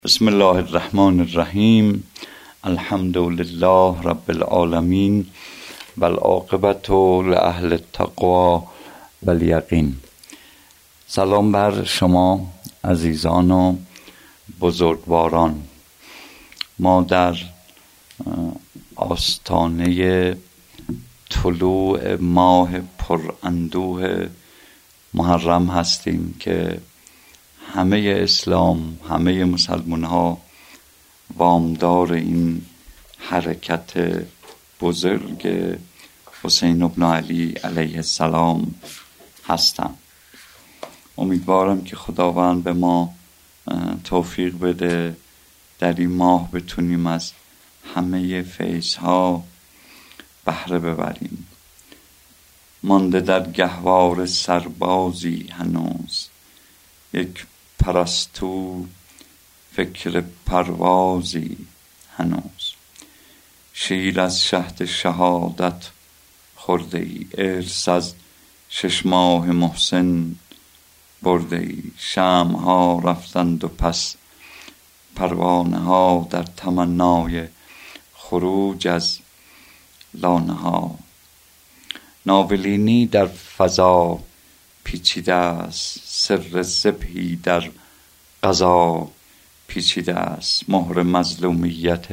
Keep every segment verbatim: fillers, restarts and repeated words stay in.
بسم الله الرحمن الرحیم. الحمد لله رب العالمین و العاقبة لأهل التقوی و الیقین. سلام بر شما عزیزان و بزرگواران. ما در آستانه طلوع ماه پر اندوه محرم هستیم که همه اسلام، همه مسلمان ها وامدار این حرکت بزرگ حسین ابن علی علیه السلام هستند. امیدوارم که خداوند به ما توفیق بده در این ماه بتونیم از همه فیض‌ها بهره ببریم. مانده در گهوار سربازی هنوز، یک پرستو فکر پروازی هنوز. شیر از شهد شهادت خورده ای، ارث از شش ماه محسن برده ای. شمع ها رفتند و پس پروانه ها در تمنای خروج از لانه ها. ناولینی در فضا پیچیده است، سر ذبحی در قضا پیچیده است. مهر مظلومیت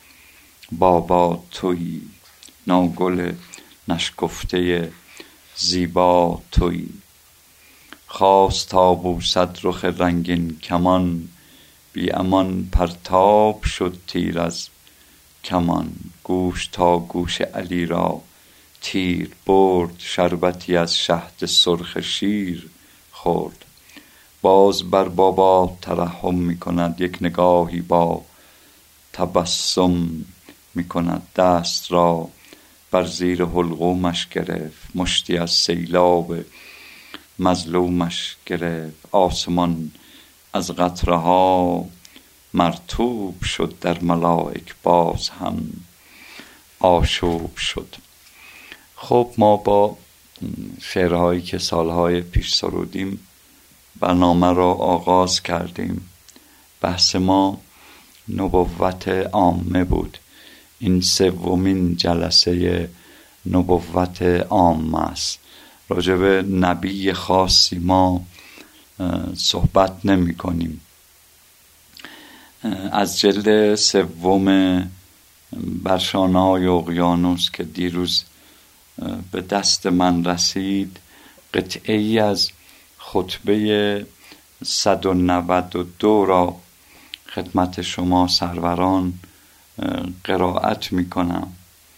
بابا تویی، ناگل نشکفته زیبا تویی. خواست تا بوسد رخ رنگین کمان، بی امان پرتاب شد تیر از کمان. گوش تا گوش علی را تیر برد، شربتی از شهد سرخ شیر خورد. باز بر بابا ترحم می کند، یک نگاهی با تبسم می کند. دست را بر زیر حلقومش گرفت، مشتی از سیلاب مظلومش گرفت. آسمان از قطره ها مرطوب شد، در ملائک باز هم آشوب شد. خب ما با شعرهایی که سالهای پیش سرودیم برنامه را آغاز کردیم. بحث ما نبوت عامه بود. این سومین جلسه نبوت عامه است. راجع به نبی خاصی ما صحبت نمی کنیم. از جلد سوم برشانه‌های اقیانوس که دیروز به دست من رسید، قطعه ای از خطبه صد و نود و دو را خدمت شما سروران قرائت می کنم.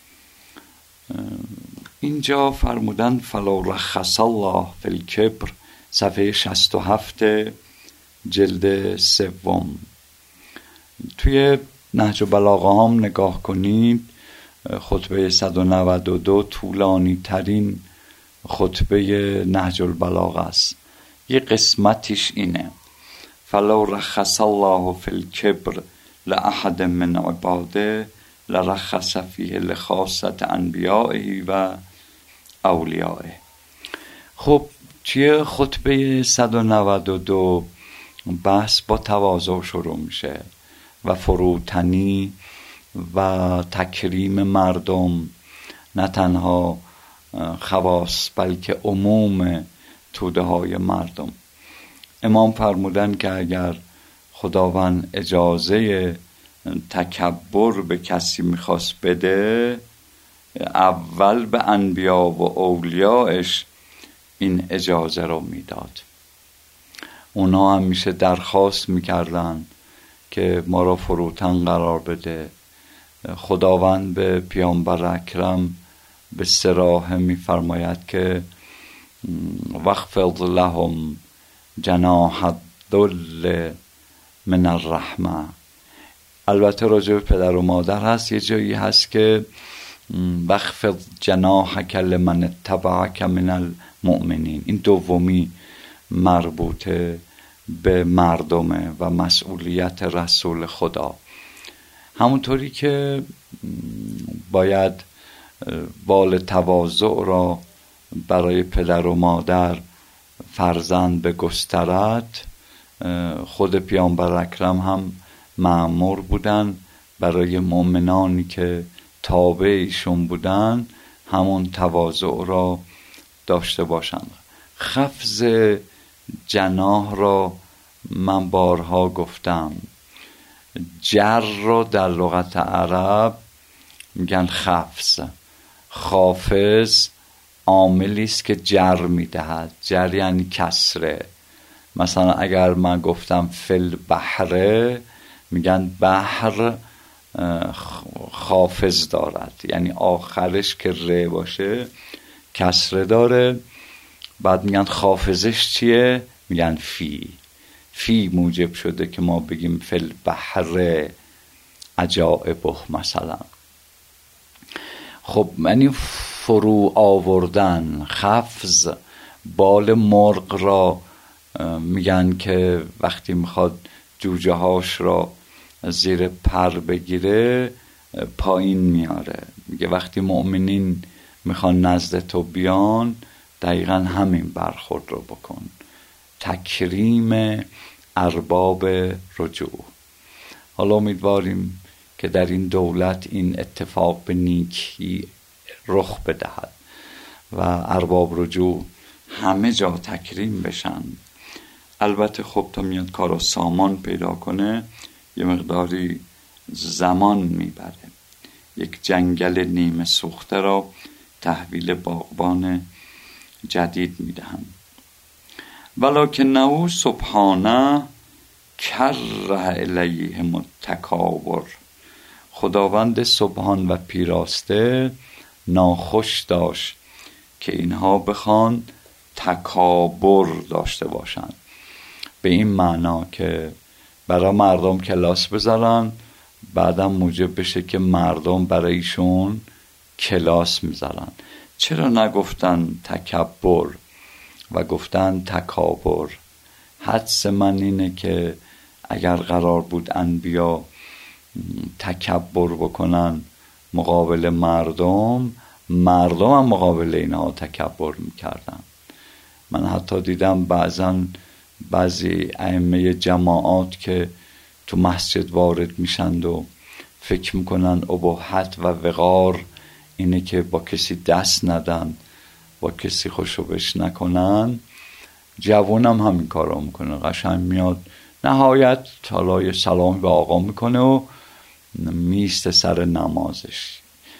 اینجا فرمودن فلا رخص الله فی الکبر، صفحه شصت و هفت جلد سوم. توی نهج البلاغه هم نگاه کنید، خطبه صد و نود و دو طولانی ترین خطبه نهج البلاغه است. یه قسمتش اینه: فلو رخص الله فی الکبر لأحد من عباده لرخص فیه لخاصة انبیائه و اولیائه. خب توی خطبه صد و نود و دو بحث با تواضع شروع میشه و فروتنی و تکریم مردم، نه تنها خواص بلکه عموم توده های مردم. امام فرمودن که اگر خداوند اجازه تکبر به کسی میخواست بده، اول به انبیا و اولیاءش این اجازه رو میداد. اونا همیشه درخواست میکردن که ما را فروتن قرار بده. خداوند به پیامبر اکرم به صراحه میفرماید که واخفض لهم جناح الذل من الرحمه. البته راجع به پدر و مادر هست، یه جایی هست که واخفض جناحک لمن اتبعک من المؤمنین. این دومی مربوطه به مردمه و مسئولیت رسول خدا. همونطوری که باید بال تواضع را برای پدر و مادر فرزند بگسترد، خود پیامبر اکرم هم مأمور بودن برای مؤمنانی که تابع ایشون بودن همون تواضع را داشته باشند. خفض جناح را من بارها گفتم، جر را در لغت عرب میگن خفض. خافض عاملی است که جر میدهد. جر یعنی کسره. مثلا اگر من گفتم فل بحره، میگن بحر خافض دارد، یعنی آخرش که ر باشه کسره داره. بعد میگن خافضش چیه؟ میگن فی. فی موجب شده که ما بگیم فل بحر عجائبه مثلا. خب یعنی فرو آوردن. خفض بال مرغ را میگن که وقتی میخواد جوجه هاش را زیر پر بگیره پایین میاره. میگه وقتی مؤمنین میخوان نزد تو بیان دقیقا همین برخورد رو بکن. تکریم ارباب رجوع. حالا امیدواریم که در این دولت این اتفاق به نیکی رخ بدهد و ارباب رجوع همه جا تکریم بشن. البته خب تا میاد کار و سامان پیدا کنه یه مقداری زمان میبره. یک جنگل نیمه سوخته را تحویل باغبان جدید میدهم. ولکنه سبحانه کره الیهم التکابر. خداوند سبحان و پیراسته ناخوش داشت که اینها بخوان تکابر داشته باشند، به این معنا که برای مردم کلاس بذارن بعدم موجب بشه که مردم برایشون کلاس میذارن. چرا نگفتن تکبر و گفتن تکابر؟ حدس من اینه که اگر قرار بود انبیا تکبر بکنن مقابل مردم، مردم هم مقابل اینها تکبر میکردن. من حتی دیدم بعضا بعضی ائمه جماعات که تو مسجد وارد میشند و فکر میکنن اباحت و وقار اینه که با کسی دست ندن، با کسی خوشوبش نکنن. جوون هم همین کار رو میکنه. قشنگ میاد نهایت حالا یه سلامی به آقا میکنه و میسته سر نمازش.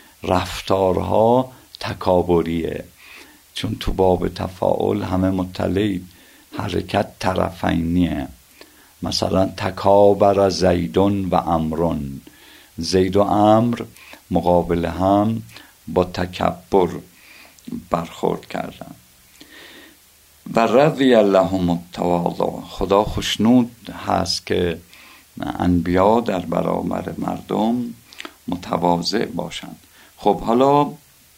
رفتارها تکابریه، چون تو باب تفاعل همه مطلعید حرکت طرفینیه. مثلا تکابر زیدون و امرون، زید و امر مقابل هم با تکبر برخورد کردن. و رضی لهم التواضع. خدا خوشنود هست که انبیا در برابر مردم متواضع باشند. خب حالا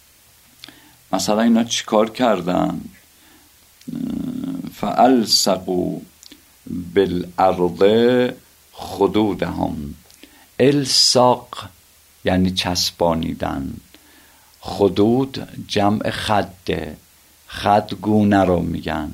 مثلا اینا چیکار کردن؟ فالصقوا بالارض خدودهم. الصاق یعنی چسبانیدن. خدود جمع خده، خدگونه رو میگن.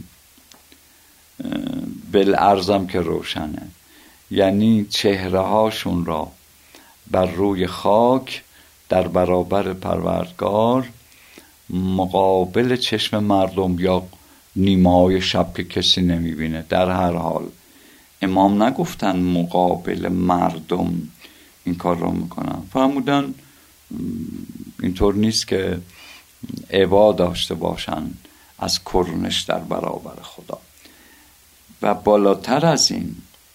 بالارضم که روشنه، یعنی چهره هاشون را بر روی خاک در برابر پروردگار مقابل چشم مردم یا نیمه های شب که کسی نمیبینه. در هر حال امام نگفتن مقابل مردم این کار را میکنن. فرمودن اینطور نیست که عبا داشته باشن از کرنش در برابر خدا. و بالاتر از این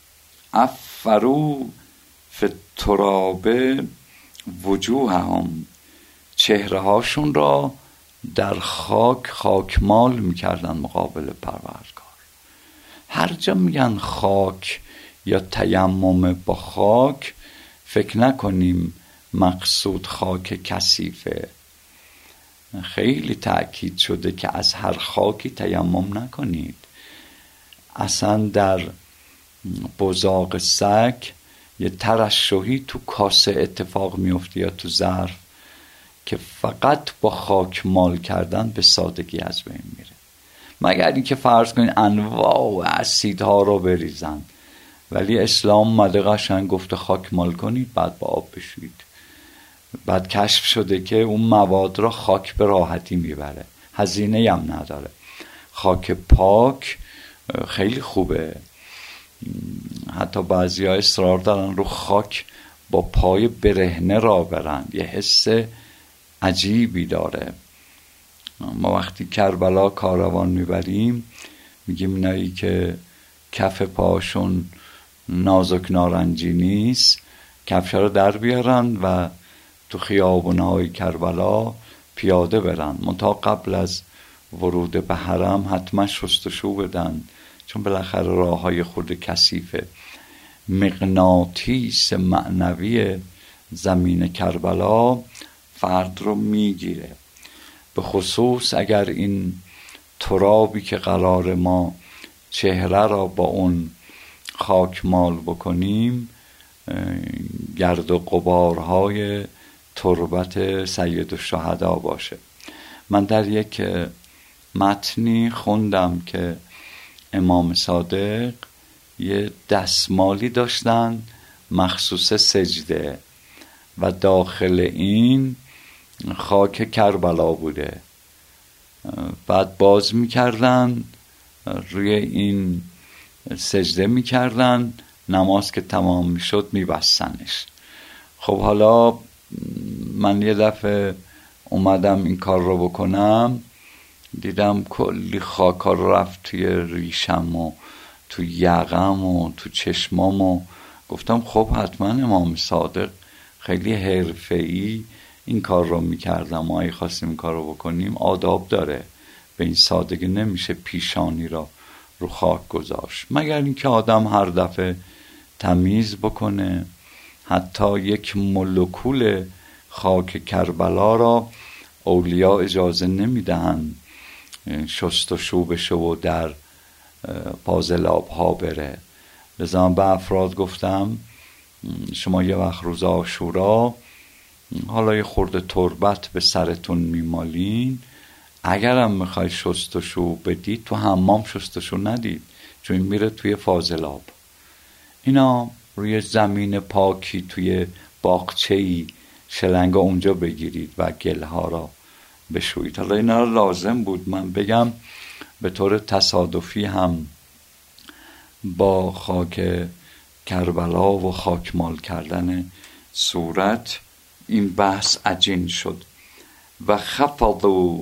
افرو فی التراب وجوههم. چهره هاشون را در خاک خاکمال میکردن مقابل پروردگار. هر جا میگن خاک یا تیمم با خاک، فکر نکنیم مقصود خاک کثیفه. خیلی تأکید شده که از هر خاکی تیمم نکنید. اصلا در بزاق سگ یه ترشحی تو کاسه اتفاق میفته یا تو ظرف که فقط با خاک مال کردن به سادگی از بین میره، مگر اینکه فرض کنین انواع اسیدها رو بریزن. ولی اسلام اومده قشنگ گفته خاک مال کنید بعد با آب بشویید. بعد کشف شده که اون مواد را خاک به راحتی میبره، هزینه هم نداره. خاک پاک خیلی خوبه. حتی بعضی ها اصرار دارن رو خاک با پای برهنه را برن، یه حس عجیبی داره. ما وقتی کربلا کاروان میبریم میگیم اینایی که کف پاشون نازک نارنجی نیست کفشا رو در بیارن و تو خیابونهای کربلا پیاده برن، منتها قبل از ورود به حرم حتما شستشو بدن، چون بالاخره راه های خود کثیفه. مغناطیس معنوی زمین کربلا فرد رو میگیره، به خصوص اگر این ترابی که قرار ما چهره را با اون خاک مال بکنیم گرد و غبارهای تربت سید الشهدا باشه. من در یک متنی خوندم که امام صادق یه دستمالی داشتن مخصوص سجده و داخل این خاک کربلا بوده. بعد باز میکردن روی این سجده میکردن، نماز که تمام میشد میبستنش. خب حالا من یه دفعه اومدم این کار رو بکنم، دیدم کلی خاکا رفت توی ریشم و تو یقم و تو چشمام و گفتم خب حتما امام صادق خیلی حرفه‌ای این کار رو میکردم، ما اگه خواستیم این کار رو بکنیم آداب داره، به این سادگی نمیشه پیشانی را رو خاک گذاشت، مگر اینکه آدم هر دفعه تمیز بکنه. حتی یک مولکول خاک کربلا را اولیاء اجازه نمیدهند شستشو بشه و در پازلاب ها بره. لذا به افراد گفتم شما یه وقت روز عاشورا حالا یه خورده تربت به سرتون میمالین، اگرم میخوای شستشو بدید تو حمام شستشو ندید، چون این میره توی فاضلاب. اینا روی زمین پاکی توی باغچه‌ای شلنگا اونجا بگیرید و گلها را بشویید. حالا اینا را لازم بود من بگم، به طور تصادفی هم با خاک کربلا و خاکمال کردن صورت این بحث عجین شد. و خفضوا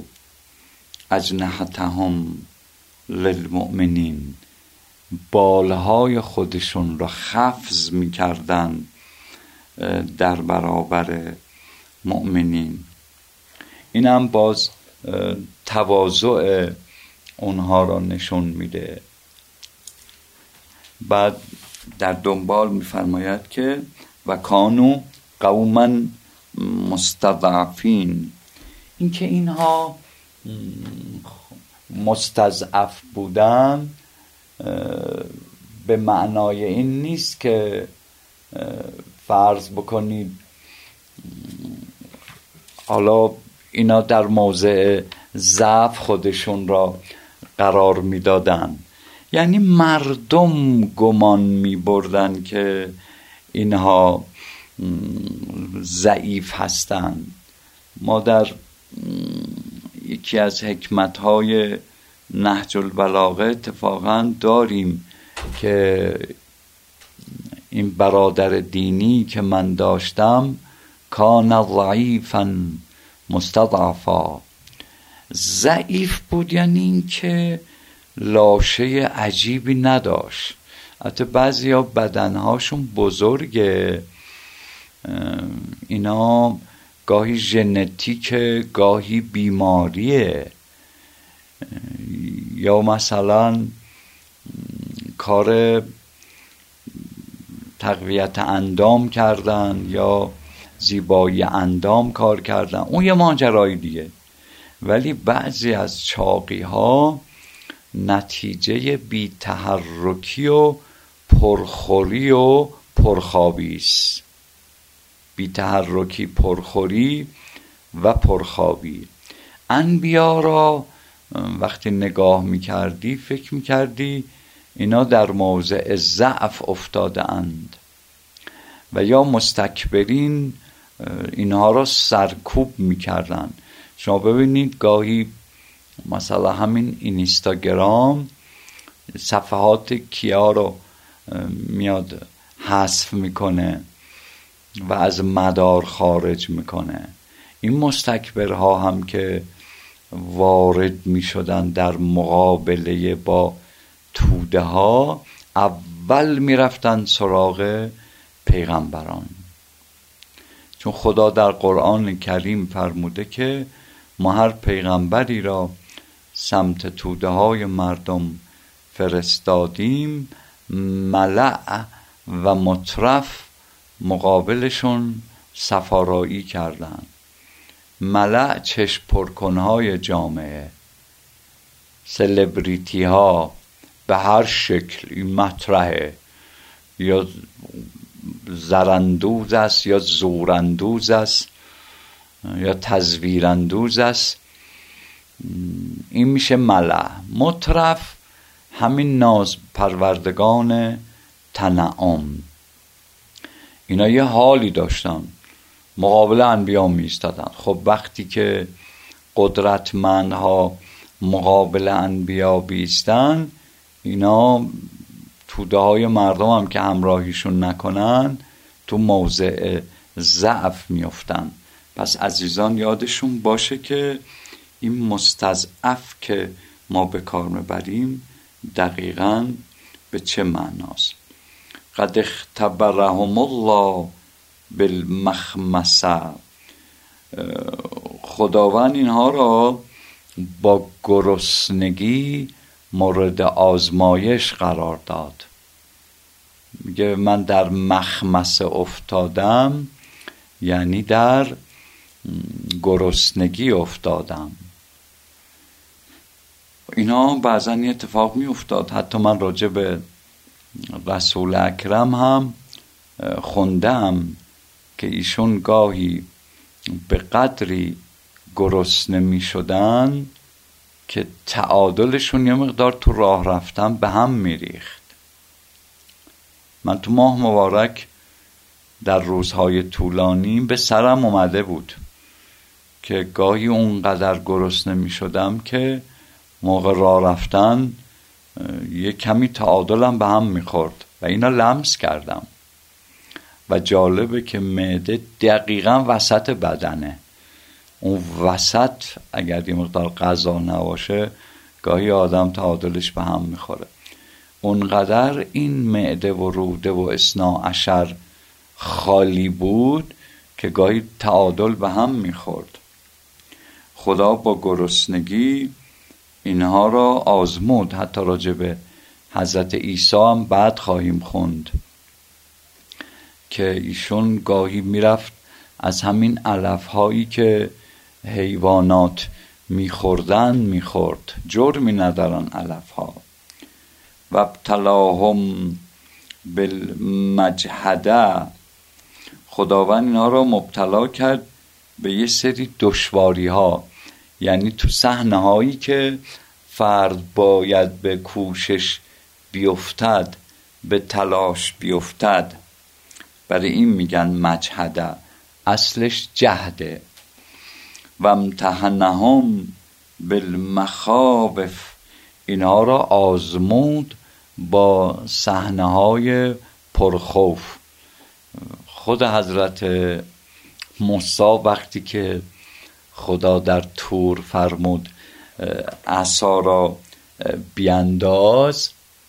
اجنحتهم للمؤمنین، بالهای خودشون را خفض میکردن در برابر مؤمنین. این هم باز تواضع اونها را نشون میده. بعد در دنبال میفرماید که و کانو قوما مستضعفین، این که اینها مستضعف بودن به معنای این نیست که فرض بکنید حالا اینا در موضع ضعف خودشون را قرار میدادن، یعنی مردم گمان میبردن که اینها ضعیف هستند. ما در یکی از حکمت‌های نهج البلاغه اتفاقا داریم که این برادر دینی که من داشتم کان ضعیفا مستضعفا، ضعیف بود یعنی این که لاشه عجیبی نداشت. حتی بعضی ها بدنهاشون بزرگه، اینا گاهی ژنتیک گاهی بیماریه، یا مثلا کار تقویت اندام کردن یا زیبایی اندام کار کردن، اون یه ماجرای دیگه. ولی بعضی از چاقی ها نتیجه بی تحرکی و پرخوری و پرخوابی است. بی تحرکی، پرخوری و پرخوابی. انبیا را وقتی نگاه میکردی فکر میکردی اینا در موضع ضعف افتاده اند. و یا مستکبرین اینها را سرکوب میکردن. شما ببینید گاهی مثلا همین اینستاگرام صفحات کیا رو میاد حذف میکنه و از مدار خارج میکنه. این مستکبرها هم که وارد میشدن در مقابله با توده ها، اول میرفتن سراغ پیغمبران، چون خدا در قرآن کریم فرموده که ما هر پیغمبری را سمت توده های مردم فرستادیم، ملأ و مترف مقابلشون سفارایی کردن. ملأ چشم پرکنهای جامعه، سلبریتی ها به هر شکل، این مطرحه، یا زراندوز است یا زوراندوز است یا تزویراندوز است، این میشه ملأ. مترف همین ناز پروردگان تنعم. اینا یه حالی داشتن، مقابل انبیا می ایستادن. خب وقتی که قدرتمندها مقابل انبیا بیستن، اینا توده های مردم هم که همراهیشون نکنن تو موضع ضعف میافتن. پس عزیزان یادشون باشه که این مستضعف که ما به کار میبریم دقیقاً به چه معناست. قد اختبرهم الله بالمخمسه، خداوند اینها را با گرسنگی مورد آزمایش قرار داد. میگه من در مخمسه افتادم، یعنی در گرسنگی افتادم. اینا بعضا یه اتفاق می افتاد. حتی من راجع به رسول اکرم هم خوندم که ایشون گاهی به قدری گرسنه می شدن که تعادلشون یه مقدار تو راه رفتن به هم می ریخت. من تو ماه مبارک در روزهای طولانی به سرم اومده بود که گاهی اونقدر گرسنه می شدم که موقع راه رفتن یه کمی تعادلم به هم می خورد و اینا لمس کردم. و جالبه که معده دقیقاً وسط بدنه. اون وسط اگر یه مقدار غذا نباشه گاهی آدم تعادلش به هم میخوره. اونقدر این معده و روده و اثنا عشر خالی بود که گاهی تعادل به هم میخورد. خدا با گرسنگی اینها را آزمود. حتی راجع به حضرت عیسی هم بعد خواهیم خوند که ایشون گاهی میرفت از همین علف هایی که حیوانات میخوردن میخورد. جرمی ندارن علف ها. و ابتلاهم بالمجهده، خداوند اینها را مبتلا کرد به یه سری دشواری ها، یعنی تو صحنه هایی که فرد باید به کوشش بیفتد، به تلاش بیفتد، برای این میگن مجهده، اصلش جهده. و امتحنهم بالمخاوف، اینها را آزمود با صحنه های پرخوف. خود حضرت موسی وقتی که خدا در طور فرمود عصا را بیانداز،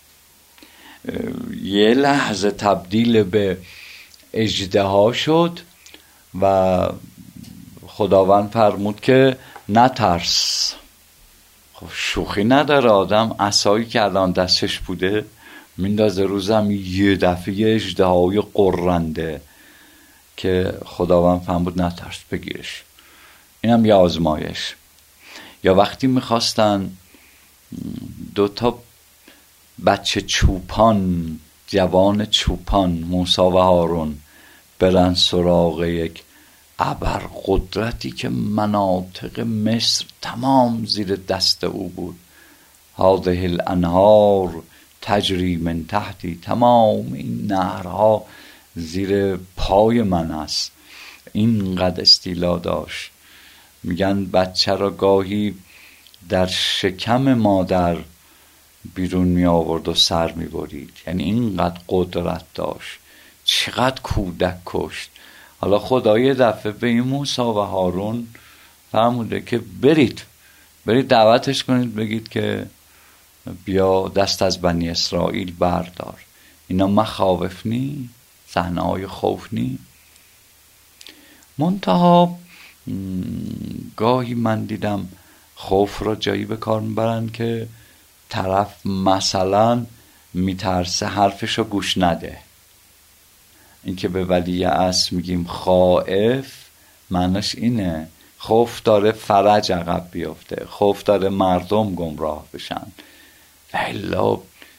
یه لحظه تبدیل به اژدها شد و خداوند فرمود که نترس. خب شوخی نداره، آدم عصایی که الان دستش بوده میندازه روزم یه دفعه اژدهای قرنده که خداوند فرمود نترس بگیرش. اینم یه آزمایش. یا وقتی میخواستن دو تا بچه چوپان، جوان چوپان، موسی و هارون، برن سراغ یک ابر قدرتی که مناطق مصر تمام زیر دست او بود. هذه الانهار تجری من تحتی، تمام این نهرها زیر پای من است. اینقدر استیلا داشت. میگن بچه را گاهی در شکم مادر بیرون می آورد و سر می برید. یعنی اینقدر قدرت داشت. چقدر کودک کشت. حالا خدا یه دفعه به این موسی و هارون فرموده که برید برید دعوتش کنید، بگید که بیا دست از بنی اسرائیل بردار. اینا مخاوف نی، صحنه های خوف نی. منتها گاهی من دیدم خوف را جایی به کار میبرن که طرف مثلا میترسه حرفشو گوش نده. این که به ولی امر میگیم خائف، معناش اینه خوف داره فرج عقب بیفته، خوف داره مردم گمراه بشن. و الا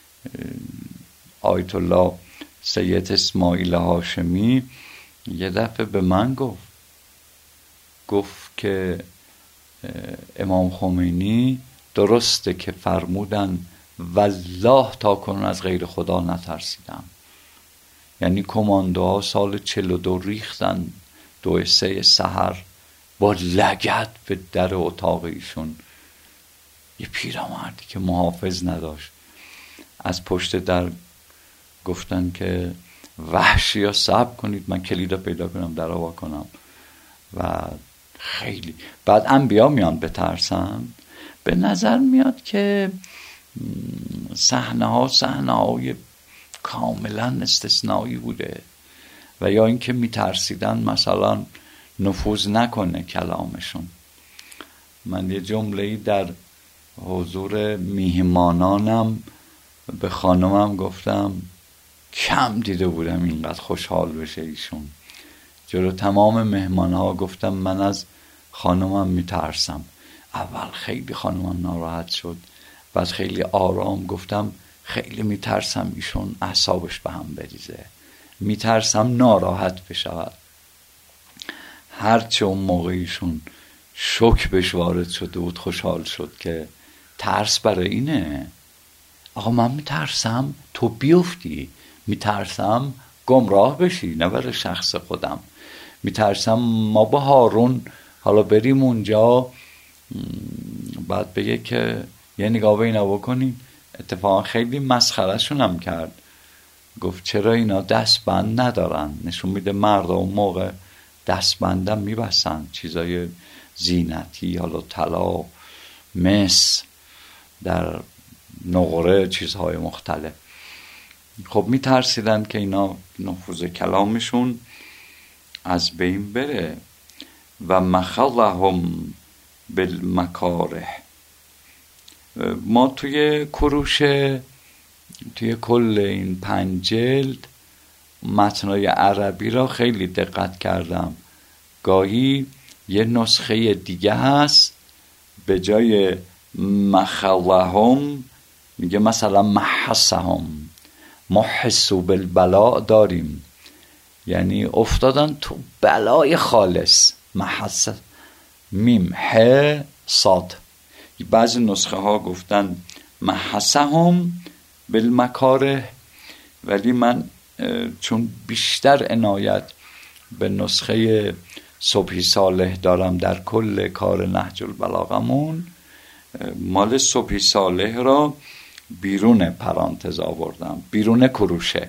آیت الله سید اسماعیل هاشمی یه دفعه به من گفت گفت که امام خمینی درسته که فرمودن والله تا کنون از غیر خدا نترسیدم. یعنی کماندوها سال چل و دو ریختن دو سه سحر با لگد به در اتاق ایشون. یه پیرمردی که محافظ نداشت از پشت در گفتن که وحشی یا صبر کنید من کلید رو پیدا کنم در آوا کنم. و خیلی بعد انبیا میان بترسن. به نظر میاد که صحنه ها صحنه های کاملا استثنایی بوده و یا اینکه میترسیدن مثلا نفوذ نکنه کلامشون. من یه جمله‌ای در حضور میهمانانم به خانمم گفتم، کم دیده بودم اینقدر خوشحال بشه ایشون. جلو تمام مهمانها گفتم من از خانمم میترسم. اول خیلی خانمم ناراحت شد، بعد خیلی آرام گفتم خیلی میترسم ایشون اعصابش به هم بریزه، میترسم ناراحت بشود. هرچه اون موقع ایشون شوک بهش وارد شده بود خوشحال شد که ترس برای اینه. آقا من میترسم تو بیفتی، میترسم گمراه بشی، نه برای شخص خودم. میترسم ما با هارون حالا بریم اونجا بعد بگه که یه نگاه به اینا بکنیم. اتفاقا خیلی مسخره‌شون هم کرد، گفت چرا اینا دستبند ندارن؟ نشون میده مرد اون موقع دستبندم میبستن، چیزای زینتی، حالا طلا، مس، در نقره چیزهای مختلف. خب میترسیدن که اینا نفوذ کلامشون از بین بره. و مخلهم بالمکاره. ما توی کروش توی کل این پنج جلد متنای عربی را خیلی دقت کردم. گاهی یه نسخه دیگه هست به جای مخلهم میگه مثلا محسهم، محسو بالبلا داریم، یعنی افتادن تو بلای خالص. محس میم ه صاد. بعضی نسخه ها گفتن محسهم بالمکاره، ولی من چون بیشتر عنایت به نسخه صبحی صالح دارم در کل کار نهج البلاغمون، مال صبحی صالح را بیرون پرانتز آوردم، بیرون کروشه.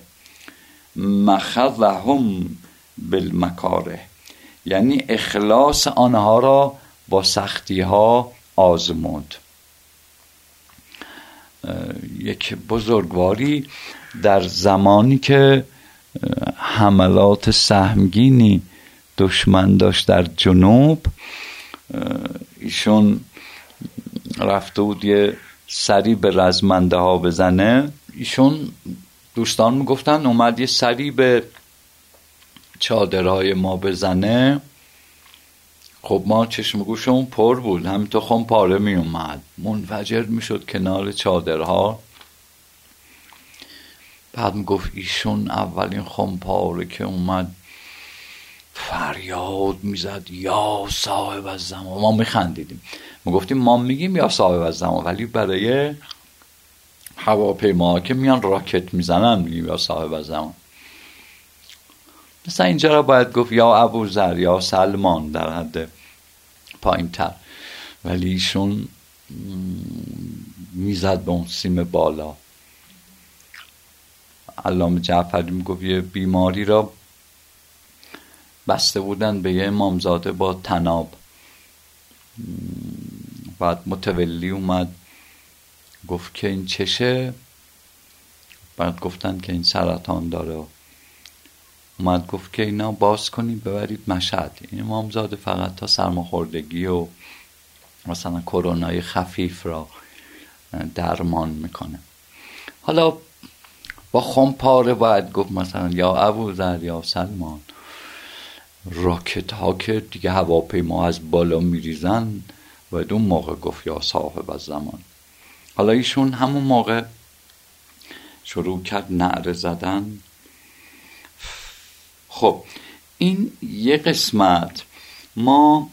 مخذهم بالمکاره یعنی اخلاص آنها را با سختی ها آزمود. یک بزرگواری در زمانی که حملات سهمگینی دشمن داشت در جنوب، ایشون رفته بود یه سری به رزمنده ها بزنه. ایشون دوستان میگفتن اومد یه سری به چادرهای ما بزنه. خب ما چشم گوشمون پر بود، همینطور خون پاره می اومد، منفجر می شد کنار چادرها. بعد می گفت ایشون اولین خون پاره که اومد فریاد می زد یا صاحب الزمان. ما می خندیدیم، ما گفتیم ما میگیم یا صاحب الزمان، ولی برای هواپیما که میان راکت میزنن میگیم یا صاحب زمان. مثلا اینجا را باید گفت یا ابوذر یا سلمان در حد پایین تر، ولی ایشون میزد به اون سیم بالا. علامه جعفری میگفت یه بیماری را بسته بودن به یه امامزاده با طناب، بعد متولی اومد گفت که این چشه، بعد گفتن که این سرطان داره، اومد گفت که اینا باز کنید ببرید مشهد. این امامزاده فقط تا سرماخوردگی و مثلا کرونای خفیف را درمان میکنه. حالا با خمپاره باید گفت مثلا یا ابوذر یا سلمان. راکت ها که دیگه هواپیما از بالا میریزن باید اون موقع گفت یا صاحب الزمان. حالا ایشون همون موقع شروع کرد نعره زدن. خب این یه قسمت. ما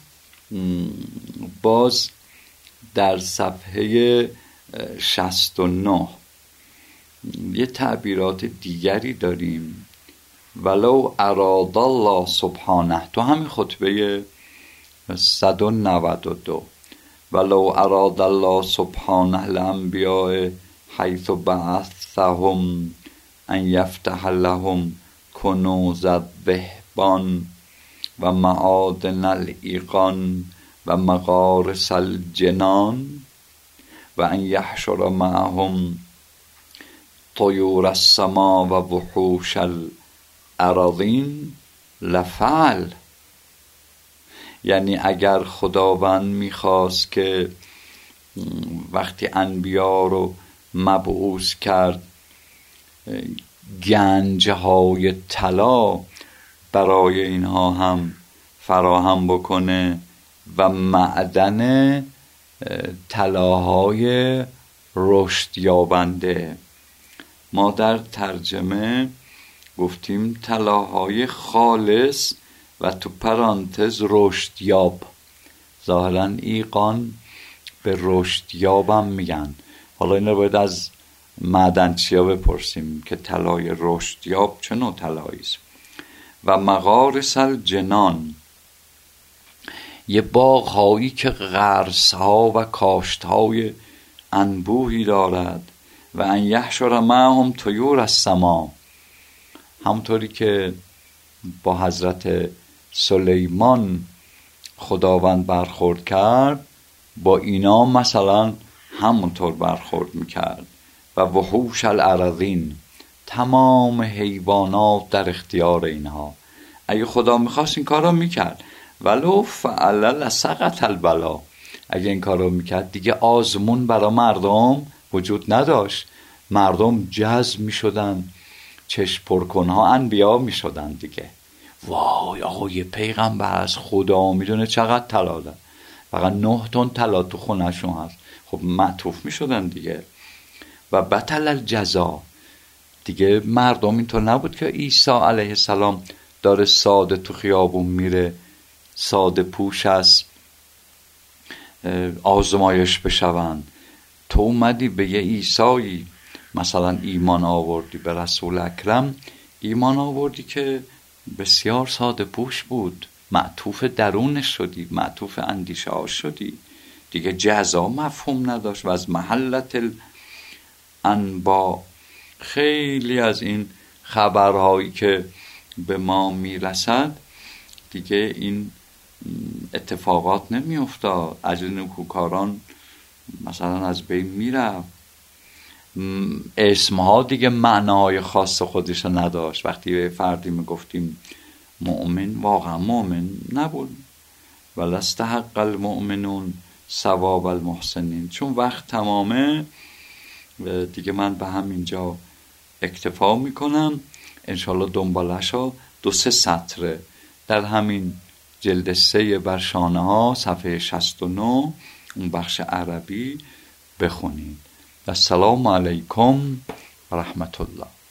باز در صفحه شصت و نه یه تعبیرات دیگری داریم. ولو اراد الله سبحانه، تو همین خطبه صد و نود و دو، ولو اراد الله سبحانه الانبیاء حیث بعثهم ان یفتح لهم کنوز الذهبان و معادن الایقان و مغارس الجنان و ان یحشر معهم طیور السما و وحوش الاراضین لفعل. یعنی اگر خداوند میخواست که وقتی انبیا رو مبعوث کرد گنجهای طلا برای اینها هم فراهم بکنه و معدن طلاهای رشد یابنده. ما در ترجمه گفتیم طلاهای خالص و تو پرانتز رشد یاب. ظاهرا ایقان به رشد یابم میگن. حالا این رو باید از معدنچیا بپرسیم که طلای رشد یاب چه نوع طلایی است. و مغارس الجنان، یه باغ هایی که غرس ها و کاشت های انبوهی دارد. و ان یحشر معهم طیور السما، همونطوری که با حضرت سلیمان خداوند برخورد کرد با اینا مثلا همونطور برخورد میکرد. و وحوش الاراضین، تمام حیوانات در اختیار اینها. اگه خدا میخواست این کار رو میکرد. ولو فعل لسقط البلا، اگه این کار رو میکرد دیگه آزمون برای مردم وجود نداشت. مردم جذب میشدن، چشم پرکنها انبیا میشدن دیگه. وای آقا یه پیغمبر از خدا میدونه چقدر طلا داره، فقط نه تن طلا تو خونهشون هست. خب معطوف میشدن دیگه. و بطل الجزا، دیگه مردم اینطور نبود که عیسی علیه السلام داره ساده تو خیابون میره، ساده پوش است، آزمایش بشون. تو اومدی به یه عیسایی مثلا ایمان آوردی، به رسول اکرم ایمان آوردی که بسیار ساده پوش بود، معطوف درونش شدی، معطوف اندیشه ها شدی دیگه. جزا مفهوم نداشت. و از محلت الانبا، خیلی از این خبرهایی که به ما میرسد دیگه این اتفاقات نمی افتاد. اجر نیکوکاران مثلا از بین میرفت. اسمها دیگه معنای خاص خودش نداشت. وقتی به فردی میگفتیم مؤمن، واقعا مؤمن نبود. ولستحق المؤمنون ثواب المحسنین. چون وقت تمامه دیگه من به همینجا اکتفا میکنم. انشالله دنبالشو دو سه سطره در همین جلد سه بر شانه ها صفحه شصت و نه اون بخش عربی بخونید. السلام علیکم و رحمت الله.